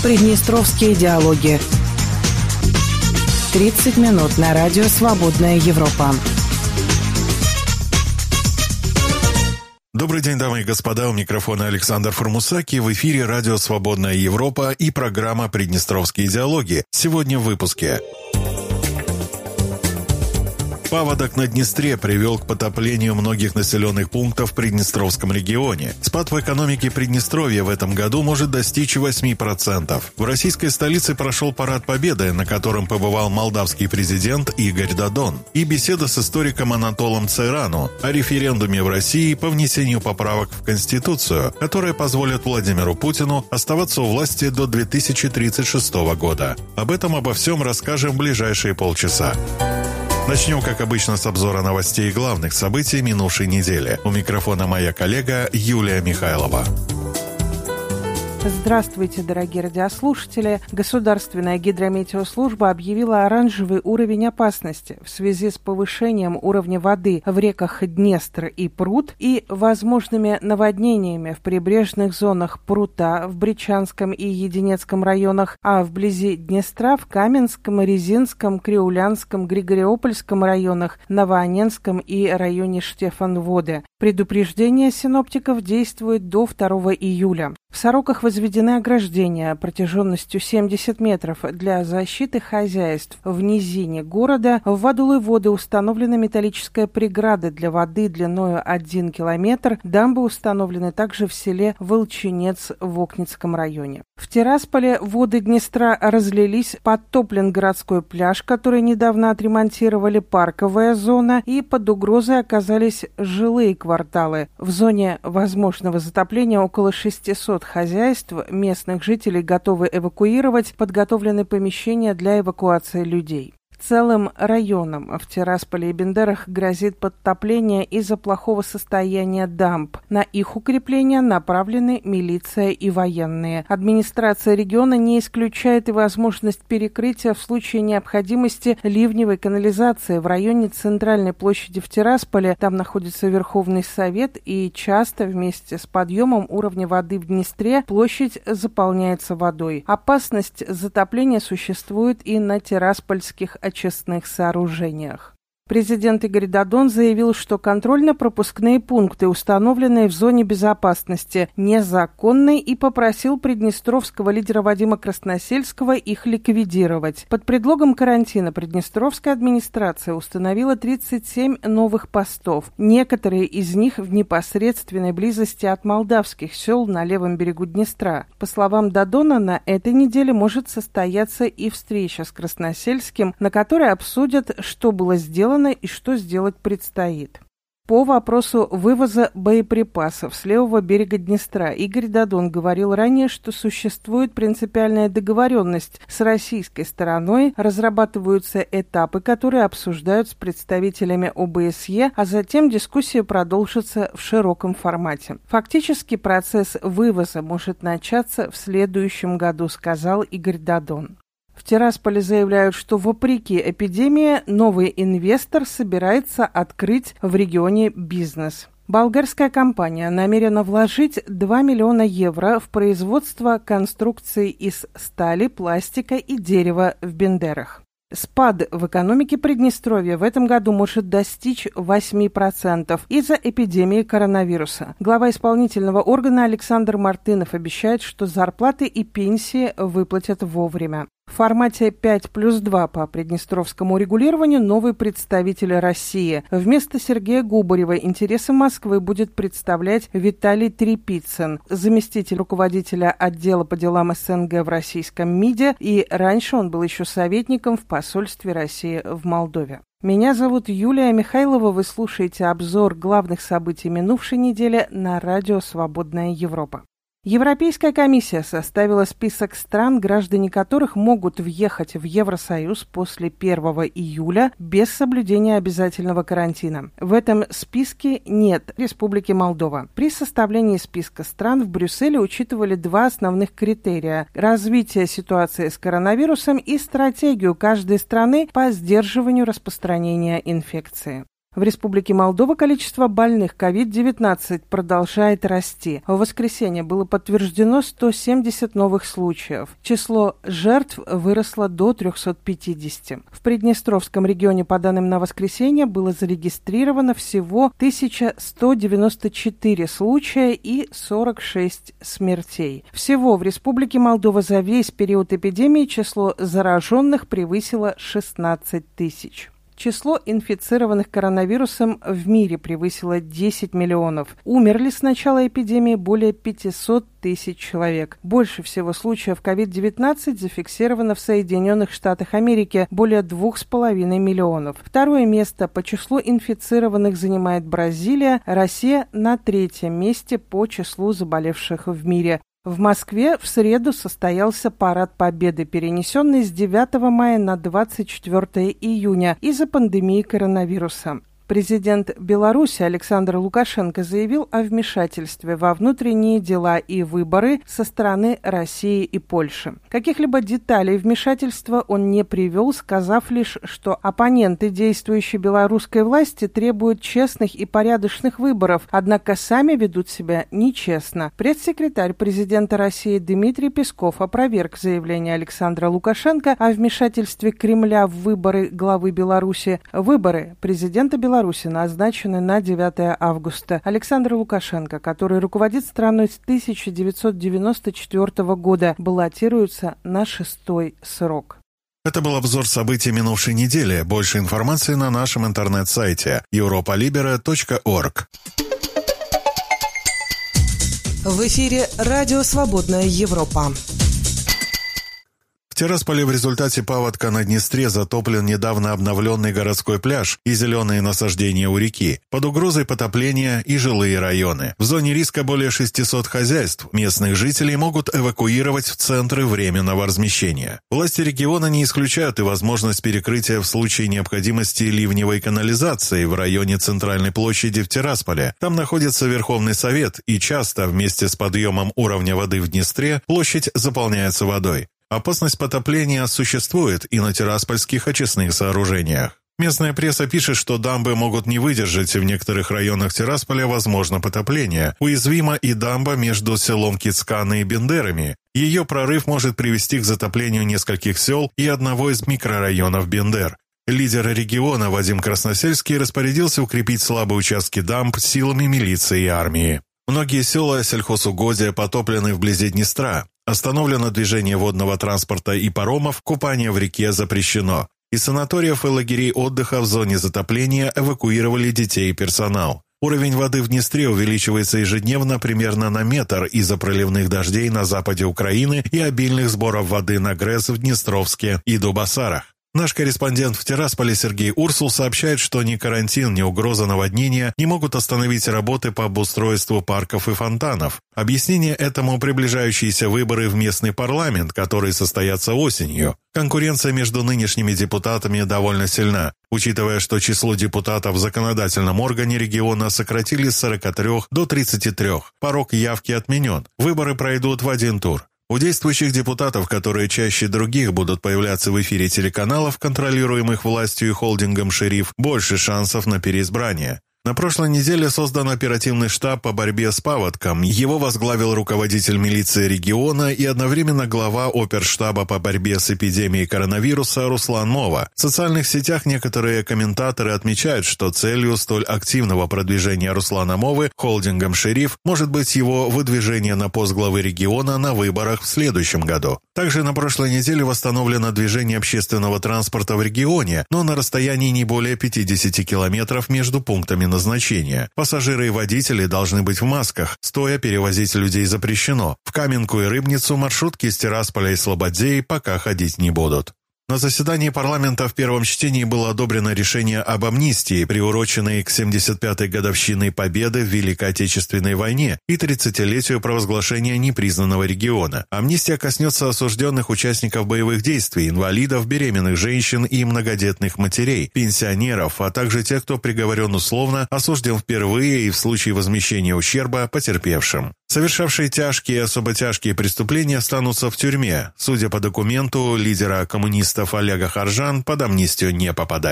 Приднестровские диалоги. 30 минут на радио «Свободная Европа». Добрый день, дамы и господа. У микрофона Александр Формусаки. В эфире радио «Свободная Европа» и программа «Приднестровские диалоги». Сегодня в выпуске. Паводок на Днестре привел к потоплению многих населенных пунктов в Приднестровском регионе. Спад в экономике Приднестровья в этом году может достичь 8%. В российской столице прошел парад Победы, на котором побывал молдавский президент Игорь Додон. И беседа с историком Анатолом Цейрану о референдуме в России по внесению поправок в Конституцию, которые позволят Владимиру Путину оставаться у власти до 2036 года. Обо всем расскажем в ближайшие полчаса. Начнем, как обычно, с обзора новостей и главных событий минувшей недели. У микрофона моя коллега Юлия Михайлова. Здравствуйте, дорогие радиослушатели. Государственная гидрометеослужба объявила оранжевый уровень опасности в связи с повышением уровня воды в реках Днестр и Прут и возможными наводнениями в прибрежных зонах Прута в Бричанском и Единецком районах, а вблизи Днестра в Каменском, Резинском, Криулянском, Григориопольском районах, Новоанненском и районе Штефанводе. Предупреждение синоптиков действует до 2 июля. В Сороках возведены ограждения протяженностью 70 метров для защиты хозяйств. В низине города в Вадулы-Воды установлена металлическая преграда для воды длиною 1 километр. Дамбы установлены также в селе Волчинец в Окницком районе. В Тирасполе воды Днестра разлились, подтоплен городской пляж, который недавно отремонтировали, парковая зона, и под угрозой оказались жилые кварталы. В зоне возможного затопления около 600 хозяйств. Местных жителей готовы эвакуировать, подготовлены помещения для эвакуации людей. Целым районам в Тирасполе и Бендерах грозит подтопление из-за плохого состояния дамб. На их укрепление направлены милиция и военные. Администрация региона не исключает и возможность перекрытия в случае необходимости ливневой канализации в районе Центральной площади в Тирасполе. Там находится Верховный Совет, и часто вместе с подъемом уровня воды в Днестре площадь заполняется водой. Опасность затопления существует и на тираспольских очистных сооружениях. Президент Игорь Додон заявил, что контрольно-пропускные пункты, установленные в зоне безопасности, незаконны, и попросил приднестровского лидера Вадима Красносельского их ликвидировать. Под предлогом карантина Приднестровская администрация установила 37 новых постов. Некоторые из них в непосредственной близости от молдавских сел на левом берегу Днестра. По словам Додона, на этой неделе может состояться и встреча с Красносельским, на которой обсудят, что было сделано и что сделать предстоит. По вопросу вывоза боеприпасов с левого берега Днестра Игорь Додон говорил ранее, что существует принципиальная договоренность с российской стороной, разрабатываются этапы, которые обсуждают с представителями ОБСЕ, а затем дискуссия продолжится в широком формате. Фактически процесс вывоза может начаться в следующем году, сказал Игорь Додон. В Тирасполе заявляют, что вопреки эпидемии новый инвестор собирается открыть в регионе бизнес. Болгарская компания намерена вложить 2 миллиона евро в производство конструкций из стали, пластика и дерева в Бендерах. Спад в экономике Приднестровья в этом году может достичь 8% из-за эпидемии коронавируса. Глава исполнительного органа Александр Мартынов обещает, что зарплаты и пенсии выплатят вовремя. В формате 5+2 по приднестровскому регулированию новый представитель России. Вместо Сергея Губарева интересы Москвы будет представлять Виталий Трепицын, заместитель руководителя отдела по делам СНГ в российском МИДе, и раньше он был еще советником в посольстве России в Молдове. Меня зовут Юлия Михайлова, вы слушаете обзор главных событий минувшей недели на радио «Свободная Европа». Европейская комиссия составила список стран, граждане которых могут въехать в Евросоюз после 1 июля без соблюдения обязательного карантина. В этом списке нет Республики Молдова. При составлении списка стран в Брюсселе учитывали два основных критерия – развитие ситуации с коронавирусом и стратегию каждой страны по сдерживанию распространения инфекции. В Республике Молдова количество больных COVID-19 продолжает расти. В воскресенье было подтверждено 170 новых случаев. Число жертв выросло до 350. В Приднестровском регионе, по данным на воскресенье, было зарегистрировано всего 1194 случая и 46 смертей. Всего в Республике Молдова за весь период эпидемии число зараженных превысило 16 тысяч. Число инфицированных коронавирусом в мире превысило 10 миллионов. Умерли с начала эпидемии более 500 тысяч человек. Больше всего случаев COVID-19 зафиксировано в Соединенных Штатах Америки – более 2,5 миллионов. Второе место по числу инфицированных занимает Бразилия, Россия на третьем месте по числу заболевших в мире. В Москве в среду состоялся парад Победы, перенесенный с 9 мая на 24 июня из-за пандемии коронавируса. Президент Беларуси Александр Лукашенко заявил о вмешательстве во внутренние дела и выборы со стороны России и Польши. Каких-либо деталей вмешательства он не привел, сказав лишь, что оппоненты действующей белорусской власти требуют честных и порядочных выборов, однако сами ведут себя нечестно. Пресс-секретарь президента России Дмитрий Песков опроверг заявление Александра Лукашенко о вмешательстве Кремля в выборы главы Беларуси. Выборы президента Беларуси назначены на 9 августа. Александр Лукашенко, который руководит страной с 1994 года, баллотируется на 6-й срок. Это был обзор событий минувшей недели. Больше информации на нашем интернет-сайте europalibera.org. В эфире «Радио Свободная Европа». В Тирасполе в результате паводка на Днестре затоплен недавно обновленный городской пляж и зеленые насаждения у реки. Под угрозой потопления и жилые районы. В зоне риска более 600 хозяйств. Местных жителей могут эвакуировать в центры временного размещения. Власти региона не исключают и возможность перекрытия в случае необходимости ливневой канализации в районе Центральной площади в Тирасполе. Там находится Верховный Совет, и часто вместе с подъемом уровня воды в Днестре площадь заполняется водой. Опасность потопления существует и на тираспольских очистных сооружениях. Местная пресса пишет, что дамбы могут не выдержать, и в некоторых районах Тирасполя возможно потопление. Уязвима и дамба между селом Кицканы и Бендерами. Ее прорыв может привести к затоплению нескольких сел и одного из микрорайонов Бендер. Лидер региона Вадим Красносельский распорядился укрепить слабые участки дамб силами милиции и армии. Многие села сельхозугодия потоплены вблизи Днестра. Остановлено движение водного транспорта и паромов, купание в реке запрещено. Из санаториев и лагерей отдыха в зоне затопления эвакуировали детей и персонал. Уровень воды в Днестре увеличивается ежедневно примерно на метр из-за проливных дождей на западе Украины и обильных сборов воды на ГРЭС в Днестровске и Дубасарах. Наш корреспондент в Тирасполе Сергей Урсул сообщает, что ни карантин, ни угроза наводнения не могут остановить работы по обустройству парков и фонтанов. Объяснение этому приближающиеся выборы в местный парламент, которые состоятся осенью. Конкуренция между нынешними депутатами довольно сильна, учитывая, что число депутатов в законодательном органе региона сократили с 43 до 33. Порог явки отменен. Выборы пройдут в один тур. У действующих депутатов, которые чаще других будут появляться в эфире телеканалов, контролируемых властью и холдингом «Шериф», больше шансов на переизбрание. На прошлой неделе создан оперативный штаб по борьбе с паводком. Его возглавил руководитель милиции региона и одновременно глава оперштаба по борьбе с эпидемией коронавируса Руслан Мова. В социальных сетях некоторые комментаторы отмечают, что целью столь активного продвижения Руслана Мовы холдингом «Шериф» может быть его выдвижение на пост главы региона на выборах в следующем году. Также на прошлой неделе восстановлено движение общественного транспорта в регионе, но на расстоянии не более 50 километров между пунктами назначения. Пассажиры и водители должны быть в масках, стоя перевозить людей запрещено. В Каменку и Рыбницу маршрутки из Тирасполя и Слободеи пока ходить не будут. На заседании парламента в первом чтении было одобрено решение об амнистии, приуроченной к 75-й годовщине Победы в Великой Отечественной войне и 30-летию провозглашения непризнанного региона. Амнистия коснется осужденных участников боевых действий, инвалидов, беременных женщин и многодетных матерей, пенсионеров, а также тех, кто приговорен условно, осужден впервые и в случае возмещения ущерба потерпевшим. Совершавшие тяжкие и особо тяжкие преступления останутся в тюрьме. Судя по документу, лидера коммунистов Олега Харжан под амнистию не попадает.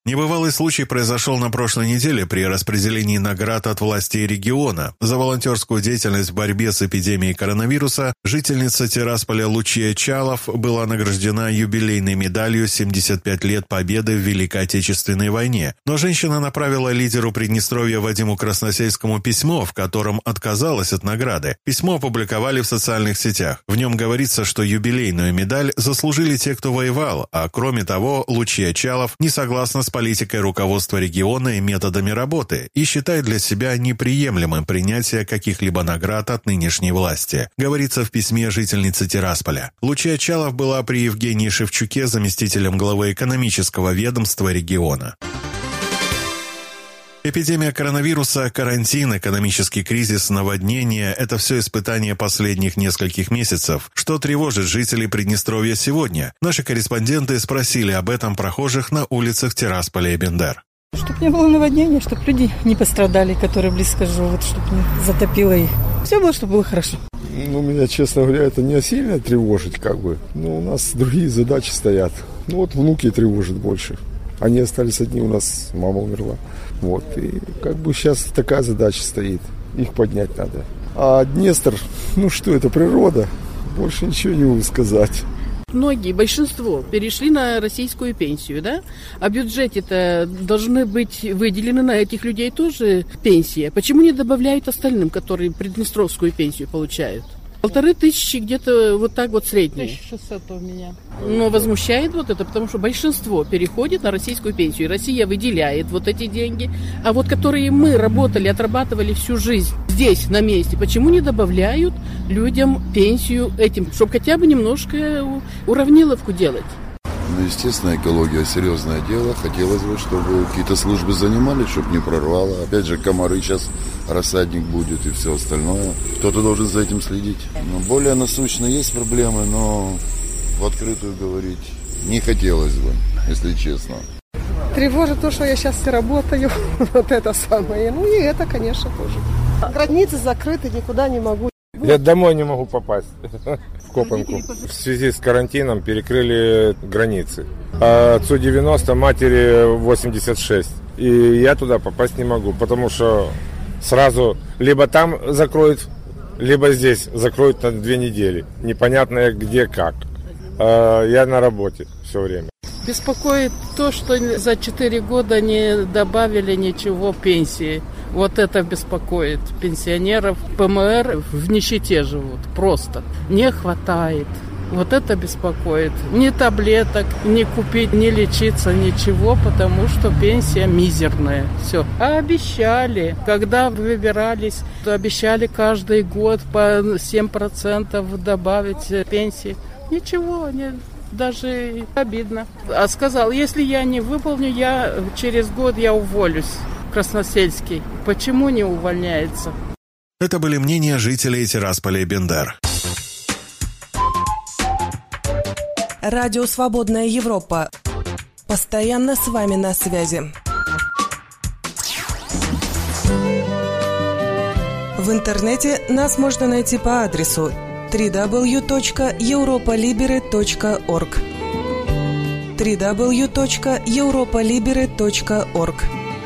Небывалый случай произошел на прошлой неделе при распределении наград от властей региона. За волонтерскую деятельность в борьбе с эпидемией коронавируса жительница Тирасполя Лучия Чалов была награждена юбилейной медалью «75 лет Победы в Великой Отечественной войне». Но женщина направила лидеру Приднестровья Вадиму Красносельскому письмо, в котором отказалась от награды. Письмо опубликовали в социальных сетях. В нем говорится, что юбилейную медаль заслужили те, кто воевал, а кроме того, Лучия Чалов не согласна с политикой руководства региона и методами работы и считает для себя неприемлемым принятие каких-либо наград от нынешней власти, говорится в письме жительницы Тирасполя. Лучия Чалов была при Евгении Шевчуке заместителем главы экономического ведомства региона. Эпидемия коронавируса, карантин, экономический кризис, наводнения – это все испытания последних нескольких месяцев. Что тревожит жителей Приднестровья сегодня? Наши корреспонденты спросили об этом прохожих на улицах Тирасполя и Бендер. Чтобы не было наводнения, чтобы люди не пострадали, которые близко живут, чтобы не затопило их. Все было, чтобы было хорошо. Меня, честно говоря, это не сильно тревожит, у нас другие задачи стоят. Внуки тревожат больше. Они остались одни, у нас мама умерла. И сейчас такая задача стоит. Их поднять надо. А Днестр, это природа. Больше ничего не могу сказать. Многие, большинство, перешли на российскую пенсию, да? А в бюджете-то должны быть выделены на этих людей тоже пенсии. Почему не добавляют остальным, которые приднестровскую пенсию получают? 1500 где-то вот так вот средний. 1600 у меня. Но возмущает это, потому что большинство переходит на российскую пенсию. Россия выделяет эти деньги. А которые мы работали, отрабатывали всю жизнь здесь, на месте, почему не добавляют людям пенсию этим, чтобы хотя бы немножко уравниловку делать? Естественно, экология – серьезное дело. Хотелось бы, чтобы какие-то службы занимались, чтобы не прорвало. Опять же, комары сейчас, рассадник будет и все остальное. Кто-то должен за этим следить. Более насущно есть проблемы, но в открытую говорить не хотелось бы, если честно. Тревожит то, что я сейчас работаю. Это самое. И это, конечно, тоже. Границы закрыты, никуда не могу. Я домой не могу попасть, в Копанку. В связи с карантином перекрыли границы. Отцу 90, матери 86. И я туда попасть не могу, потому что сразу либо там закроют, либо здесь закроют на 2 недели. Непонятно где, как. Я на работе все время. Беспокоит то, что за 4 года не добавили ничего пенсии. Это беспокоит пенсионеров. ПМР в нищете живут. Просто не хватает. Это беспокоит. Ни таблеток, ни купить, ни лечиться, ничего, потому что пенсия мизерная. Все. А обещали, когда выбирались, то обещали каждый год по 7% добавить пенсии. Ничего, даже обидно. А сказал, если я не выполню, через год я уволюсь. Красносельский. Почему не увольняется? Это были мнения жителей Тирасполя и Бендер. Радио «Свободная Европа». Постоянно с вами на связи. В интернете нас можно найти по адресу www.europolibery.org www.europolibery.org.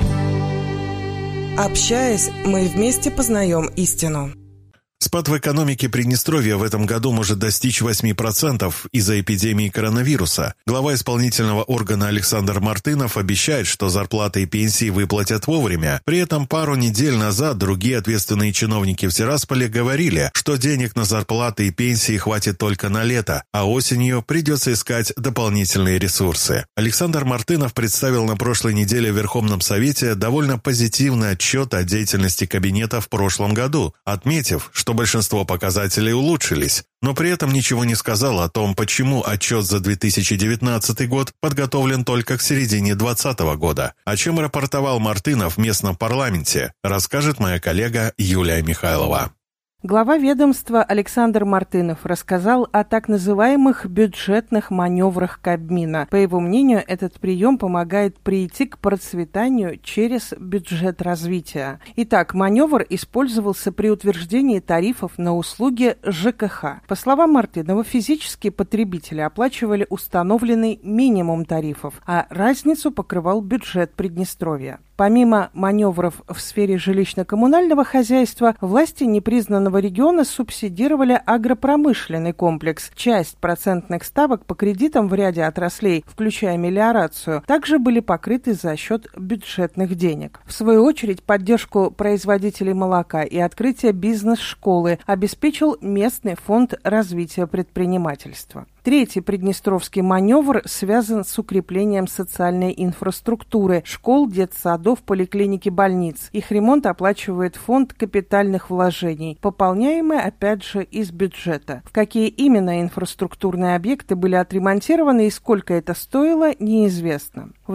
Общаясь, мы вместе познаем истину. Спад в экономике Приднестровья в этом году может достичь 8% из-за эпидемии коронавируса. Глава исполнительного органа Александр Мартынов обещает, что зарплаты и пенсии выплатят вовремя. При этом пару недель назад другие ответственные чиновники в Тирасполе говорили, что денег на зарплаты и пенсии хватит только на лето, а осенью придется искать дополнительные ресурсы. Александр Мартынов представил на прошлой неделе в Верховном Совете довольно позитивный отчет о деятельности кабинета в прошлом году, отметив, что большинство показателей улучшились, но при этом ничего не сказал о том, почему отчет за 2019 год подготовлен только к середине 2020 года. О чем рапортовал Мартынов в местном парламенте, расскажет моя коллега Юлия Михайлова. Глава ведомства Александр Мартынов рассказал о так называемых бюджетных маневрах Кабмина. По его мнению, этот прием помогает прийти к процветанию через бюджет развития. Итак, маневр использовался при утверждении тарифов на услуги ЖКХ. По словам Мартынова, физические потребители оплачивали установленный минимум тарифов, а разницу покрывал бюджет Приднестровья. Помимо маневров в сфере жилищно-коммунального хозяйства, власти непризнанного региона субсидировали агропромышленный комплекс. Часть процентных ставок по кредитам в ряде отраслей, включая мелиорацию, также были покрыты за счет бюджетных денег. В свою очередь, поддержку производителей молока и открытие бизнес-школы обеспечил местный фонд развития предпринимательства. Третий приднестровский маневр связан с укреплением социальной инфраструктуры – школ, детсадов, поликлиники, больниц. Их ремонт оплачивает фонд капитальных вложений, пополняемый, опять же, из бюджета. В какие именно инфраструктурные объекты были отремонтированы и сколько это стоило, неизвестно. В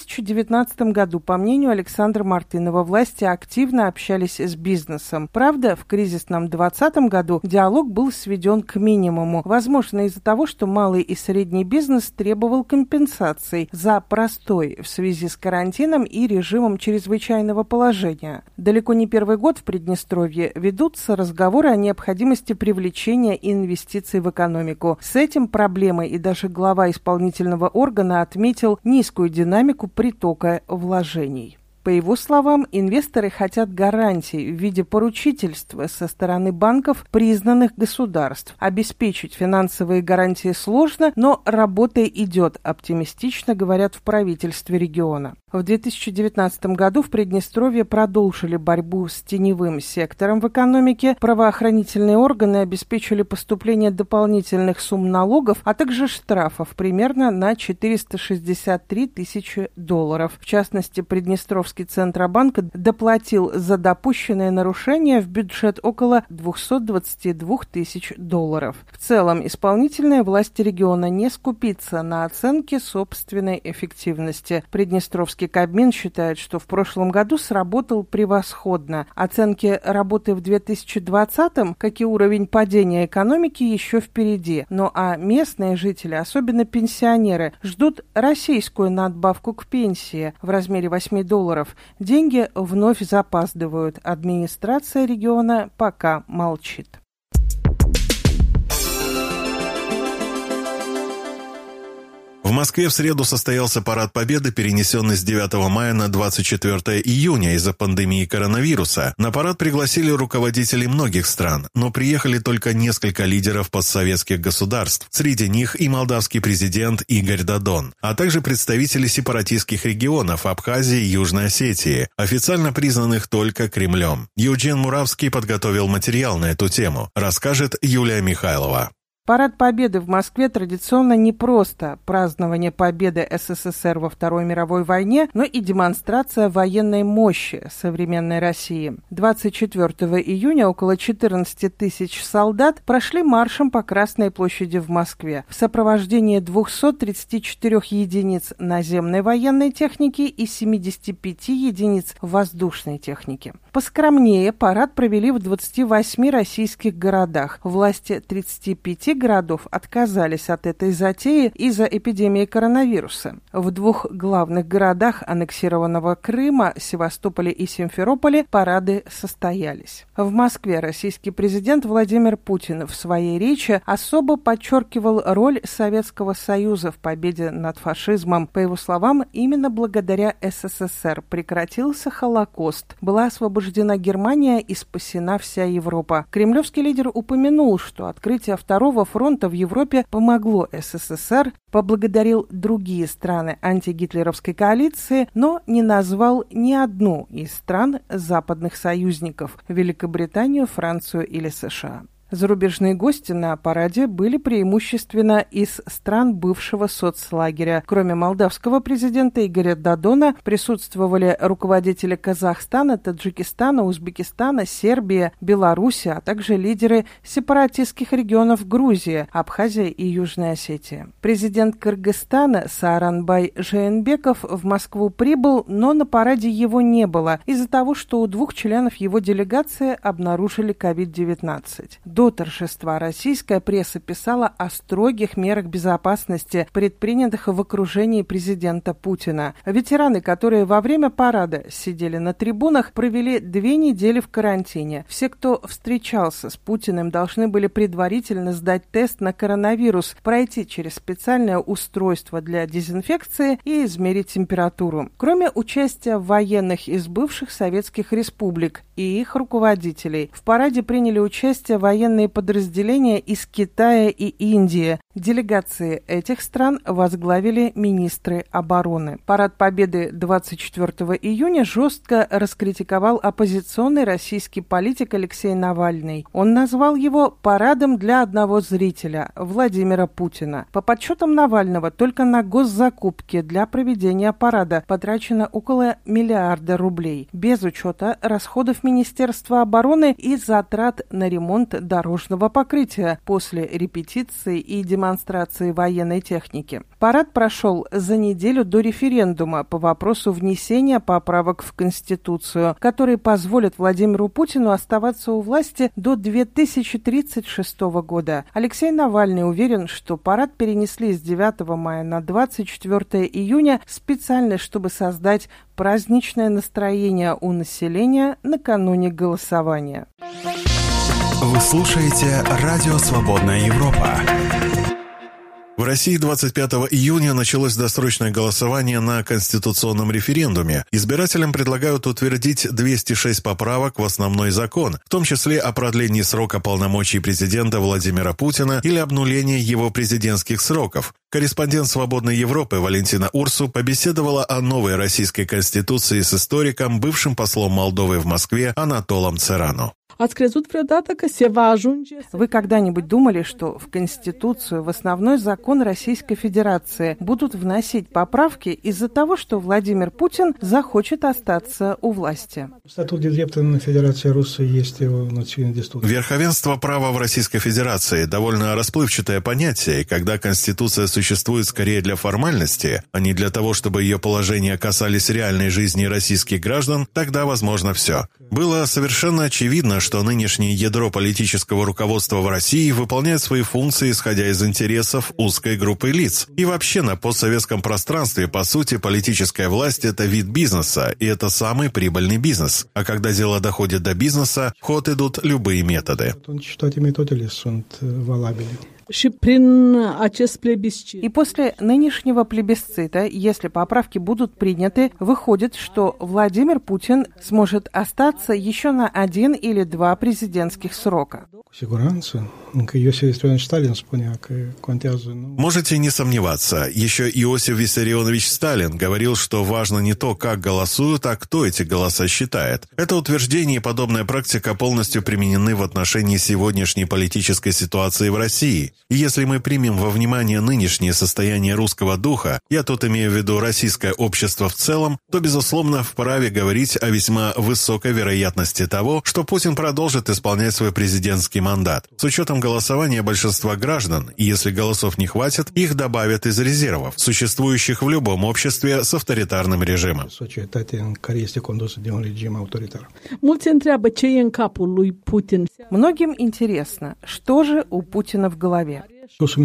2019 году, по мнению Александра Мартынова, власти активно общались с бизнесом. Правда, в кризисном 2020 году диалог был сведен к минимуму, возможно, из-за того, что малый и средний бизнес требовал компенсаций за простой в связи с карантином и режимом чрезвычайного положения. Далеко не первый год в Приднестровье ведутся разговоры о необходимости привлечения инвестиций в экономику. С этим проблемой и даже глава исполнительного органа отметил низкую динамику притока вложений. По его словам, инвесторы хотят гарантий в виде поручительства со стороны банков признанных государств. Обеспечить финансовые гарантии сложно, но работа идет, оптимистично говорят в правительстве региона. В 2019 году в Приднестровье продолжили борьбу с теневым сектором в экономике. Правоохранительные органы обеспечили поступление дополнительных сумм налогов, а также штрафов примерно на 463 тысячи долларов. В частности, Приднестровский Центробанк доплатил за допущенное нарушение в бюджет около 222 тысяч долларов. В целом, исполнительная власть региона не скупится на оценке собственной эффективности. Приднестровский Кабмин считает, что в прошлом году сработал превосходно. Оценки работы в 2020-м, как и уровень падения экономики, еще впереди. Ну а местные жители, особенно пенсионеры, ждут российскую надбавку к пенсии в размере $8. Деньги вновь запаздывают. Администрация региона пока молчит. В Москве в среду состоялся парад Победы, перенесенный с 9 мая на 24 июня из-за пандемии коронавируса. На парад пригласили руководителей многих стран, но приехали только несколько лидеров постсоветских государств. Среди них и молдавский президент Игорь Додон, а также представители сепаратистских регионов Абхазии и Южной Осетии, официально признанных только Кремлем. Евген Муравский подготовил материал на эту тему, расскажет Юлия Михайлова. Парад Победы в Москве традиционно не просто празднование победы СССР во Второй мировой войне, но и демонстрация военной мощи современной России. 24 июня около 14 тысяч солдат прошли маршем по Красной площади в Москве в сопровождении 234 единиц наземной военной техники и 75 единиц воздушной техники. Поскромнее парад провели в 28 российских городах. Власти 35 городов отказались от этой затеи из-за эпидемии коронавируса. В двух главных городах аннексированного Крыма, Севастополе и Симферополе, парады состоялись. В Москве российский президент Владимир Путин в своей речи особо подчеркивал роль Советского Союза в победе над фашизмом. По его словам, именно благодаря СССР прекратился Холокост, была освобождена Германия и спасена вся Европа. Кремлевский лидер упомянул, что открытие Второго фронта в Европе помогло СССР, поблагодарил другие страны антигитлеровской коалиции, но не назвал ни одну из стран западных союзников – Великобританию, Францию или США. Зарубежные гости на параде были преимущественно из стран бывшего соцлагеря. Кроме молдавского президента Игоря Додона, присутствовали руководители Казахстана, Таджикистана, Узбекистана, Сербии, Беларуси, а также лидеры сепаратистских регионов Грузии, Абхазия и Южная Осетия. Президент Кыргызстана Сооронбай Жээнбеков в Москву прибыл, но на параде его не было из-за того, что у 2 членов его делегации обнаружили COVID-19. До торжества российская пресса писала о строгих мерах безопасности, предпринятых в окружении президента Путина. Ветераны, которые во время парада сидели на трибунах, провели 2 недели в карантине. Все, кто встречался с Путиным, должны были предварительно сдать тест на коронавирус, пройти через специальное устройство для дезинфекции и измерить температуру. Кроме участия военных из бывших советских республик и их руководителей, в параде приняли участие военные подразделения из Китая и Индии. Делегации этих стран возглавили министры обороны. Парад Победы 24 июня жестко раскритиковал оппозиционный российский политик Алексей Навальный. Он назвал его парадом для одного зрителя – Владимира Путина. По подсчетам Навального, только на госзакупки для проведения парада потрачено около 1 миллиарда рублей, без учета расходов Министерства обороны и затрат на ремонт дорожного покрытия после репетиции и демонстрации военной техники. Парад прошел за неделю до референдума по вопросу внесения поправок в Конституцию, которые позволят Владимиру Путину оставаться у власти до 2036 года. Алексей Навальный уверен, что парад перенесли с 9 мая на 24 июня специально, чтобы создать праздничное настроение у населения накануне голосования. Вы слушаете «Радио Свободная Европа». В России 25 июня началось досрочное голосование на конституционном референдуме. Избирателям предлагают утвердить 206 поправок в основной закон, в том числе о продлении срока полномочий президента Владимира Путина или обнулении его президентских сроков. Корреспондент «Свободной Европы» Валентина Урсу побеседовала о новой российской конституции с историком, бывшим послом Молдовы в Москве Анатолом Церану. Вы когда-нибудь думали, что в Конституцию, в основной закон Российской Федерации будут вносить поправки из-за того, что Владимир Путин захочет остаться у власти? Верховенство права в Российской Федерации – довольно расплывчатое понятие, и когда Конституция существует скорее для формальности, а не для того, чтобы ее положения касались реальной жизни российских граждан, тогда возможно все. Было совершенно очевидно, что нынешнее ядро политического руководства в России выполняет свои функции, исходя из интересов узкой группы лиц. И вообще на постсоветском пространстве, по сути, политическая власть – это вид бизнеса, и это самый прибыльный бизнес. А когда дело доходит до бизнеса, в ход идут любые методы. И после нынешнего плебисцита, если поправки будут приняты, выходит, что Владимир Путин сможет остаться еще на 1 или 2 президентских срока. Можете не сомневаться. Еще Иосиф Виссарионович Сталин говорил, что важно не то, как голосуют, а кто эти голоса считает. Это утверждение и подобная практика полностью применены в отношении сегодняшней политической ситуации в России. И если мы примем во внимание нынешнее состояние русского духа, я тут имею в виду российское общество в целом, то, безусловно, вправе говорить о весьма высокой вероятности того, что Путин продолжит исполнять свой президентский мандат. С учетом голосования большинства граждан, и если голосов не хватит, их добавят из резервов, существующих в любом обществе с авторитарным режимом. Многим интересно, что же у Путина в голове. И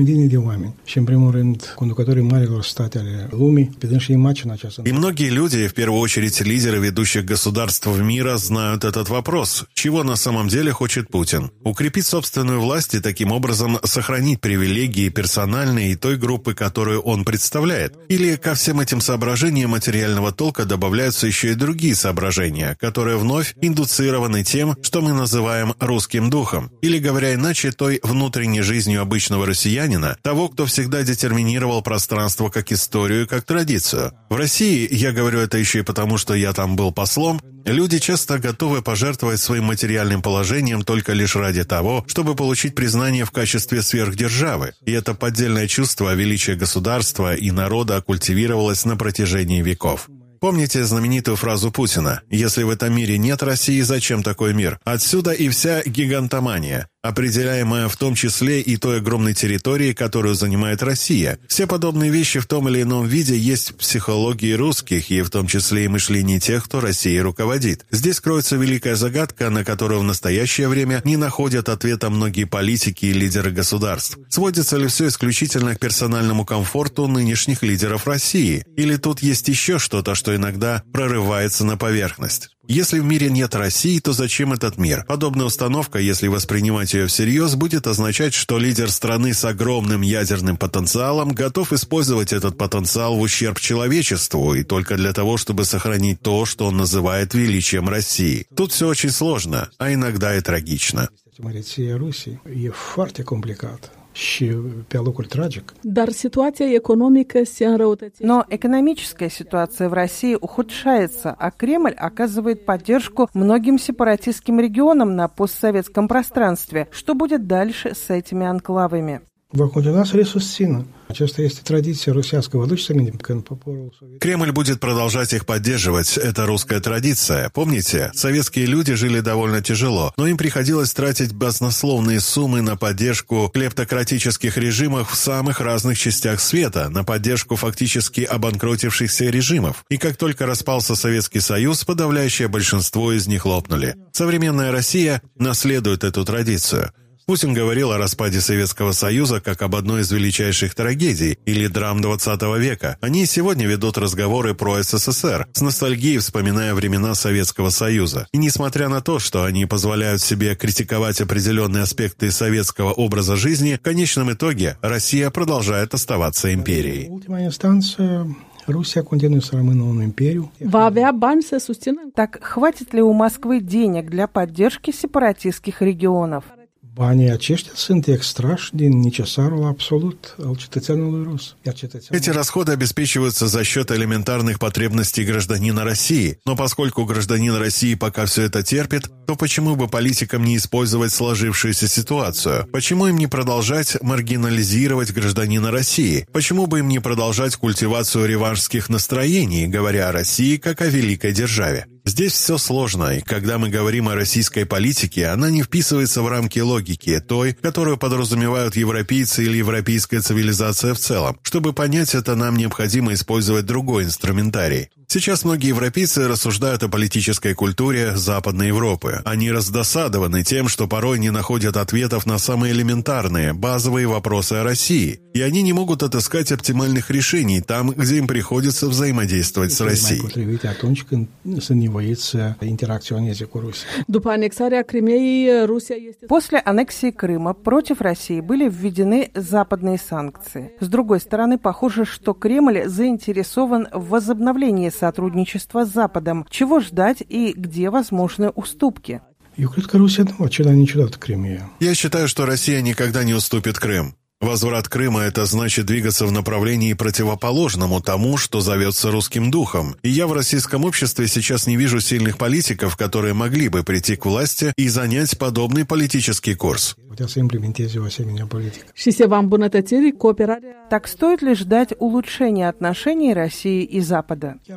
многие люди, в первую очередь лидеры ведущих государств мира, знают этот вопрос. Чего на самом деле хочет Путин? Укрепить собственную власть и таким образом сохранить привилегии персональные и той группы, которую он представляет? Или ко всем этим соображениям материального толка добавляются еще и другие соображения, которые вновь индуцированы тем, что мы называем русским духом? Или, говоря иначе, той внутренней жизнью обычного россиянина, того, кто всегда детерминировал пространство как историю, как традицию. В России, я говорю это еще и потому, что я там был послом, люди часто готовы пожертвовать своим материальным положением только лишь ради того, чтобы получить признание в качестве сверхдержавы. И это поддельное чувство величия государства и народа культивировалось на протяжении веков. Помните знаменитую фразу Путина «Если в этом мире нет России, зачем такой мир?» Отсюда и вся гигантомания, определяемая в том числе и той огромной территорией, которую занимает Россия. Все подобные вещи в том или ином виде есть в психологии русских, и в том числе и мышлении тех, кто Россией руководит. Здесь кроется великая загадка, на которую в настоящее время не находят ответа многие политики и лидеры государств. Сводится ли все исключительно к персональному комфорту нынешних лидеров России? Или тут есть еще что-то, что иногда прорывается на поверхность? Если в мире нет России, то зачем этот мир? Подобная установка, если воспринимать ее всерьез, будет означать, что лидер страны с огромным ядерным потенциалом готов использовать этот потенциал в ущерб человечеству и только для того, чтобы сохранить то, что он называет величием России. Тут все очень сложно, а иногда и трагично. Но экономическая ситуация в России ухудшается, а Кремль оказывает поддержку многим сепаратистским регионам на постсоветском пространстве. Что будет дальше с этими анклавами? Часто есть традиция русского Кремль будет продолжать их поддерживать. Это русская традиция. Помните, советские люди жили довольно тяжело, но им приходилось тратить баснословные суммы на поддержку клептократических режимов в самых разных частях света, на поддержку фактически обанкротившихся режимов. И как только распался Советский Союз, подавляющее большинство из них лопнули. Современная Россия наследует эту традицию. Путин говорил о распаде Советского Союза как об одной из величайших трагедий или драм 20 века. Они сегодня ведут разговоры про СССР, с ностальгией вспоминая времена Советского Союза. И несмотря на то, что они позволяют себе критиковать определенные аспекты советского образа жизни, в конечном итоге Россия продолжает оставаться империей. Rusia continuă să rămână o imperiu. Va avea bani să susțină? Так хватит ли у Москвы денег для поддержки сепаратистских регионов? Banii aceștia sunt extrași din necesarul absolut al cetățeanului rus. Эти расходы обеспечиваются за счет элементарных потребностей гражданина России. Но поскольку гражданин России пока все это терпит, то почему бы политикам не использовать сложившуюся ситуацию? Почему им не продолжать маргинализировать гражданина России? Почему бы им не продолжать культивацию реваншских настроений, говоря о России как о великой державе? Здесь все сложно, и когда мы говорим о российской политике, она не вписывается в рамки логики, той, которую подразумевают европейцы или европейская цивилизация в целом. Чтобы понять это, нам необходимо использовать другой инструментарий. Сейчас многие европейцы рассуждают о политической культуре Западной Европы. Они раздосадованы тем, что порой не находят ответов на самые элементарные, базовые вопросы о России. И они не могут отыскать оптимальных решений там, где им приходится взаимодействовать с Россией. После аннексии Крыма против России были введены западные санкции. С другой стороны, похоже, что Кремль заинтересован в возобновлении сотрудничества с Западом. Чего ждать и где возможны уступки? Я считаю, что Россия никогда не уступит Крым. Возврат Крыма – это значит двигаться в направлении противоположному тому, что зовется русским духом. И я в российском обществе сейчас не вижу сильных политиков, которые могли бы прийти к власти и занять подобный политический курс. Так стоит ли ждать улучшения отношений России и Запада? На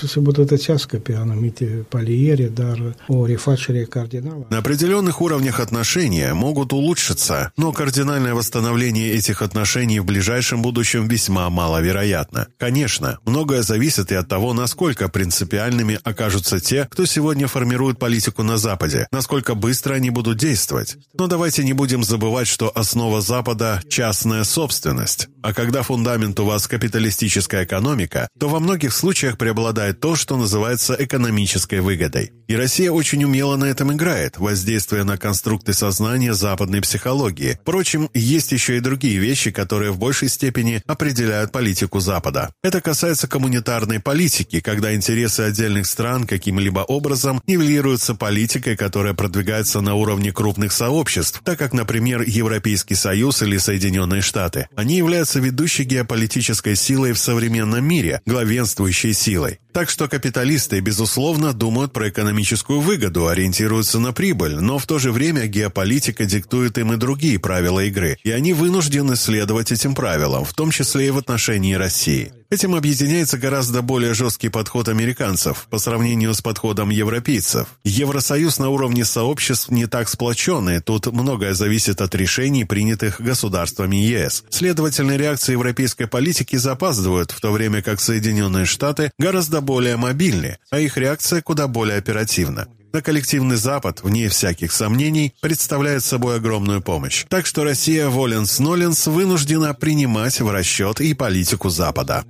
определенных уровнях отношения могут улучшиться, но кардинальное восстановление этих отношений в ближайшем будущем весьма маловероятно. Конечно, многое зависит и от того, насколько принципиальными окажутся те, кто сегодня формирует политику на Западе, насколько быстро они будут действовать. Но давайте не будем забывать, что основа Запада – частная собственность. А когда фундамент у вас капиталистическая экономика, то во многих случаях преобладает то, что называется экономической выгодой. И Россия очень умело на этом играет, воздействуя на конструкты сознания западной психологии. Впрочем, есть еще и другие вещи, которые в большей степени определяют политику Запада. Это касается коммунитарной политики, когда интересы отдельных стран каким-либо образом нивелируются политикой, которая продвигается на уровне крупных сообществ, так как как, например, Европейский Союз или Соединенные Штаты. Они являются ведущей геополитической силой в современном мире, главенствующей силой. Так что капиталисты, безусловно, думают про экономическую выгоду, ориентируются на прибыль, но в то же время геополитика диктует им и другие правила игры, и они вынуждены следовать этим правилам, в том числе и в отношении России. Этим объединяется гораздо более жесткий подход американцев по сравнению с подходом европейцев. Евросоюз на уровне сообществ не так сплочен, и тут многое зависит от решений, принятых государствами ЕС. Следовательно, реакции европейской политики запаздывают, в то время как Соединенные Штаты гораздо более мобильны, а их реакция куда более оперативна. Но коллективный Запад, вне всяких сомнений, представляет собой огромную помощь. Так что Россия воленс-ноленс вынуждена принимать в расчет и политику Запада.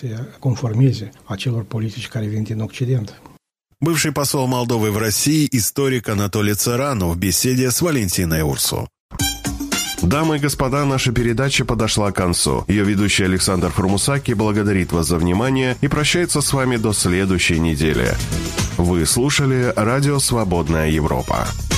Бывший посол Молдовы в России, историк Анатолий Царану в беседе с Валентиной Урсу. Дамы и господа, наша передача подошла к концу. Ее ведущий Александр Формусаки благодарит вас за внимание и прощается с вами до следующей недели. Вы слушали «Радио Свободная Европа».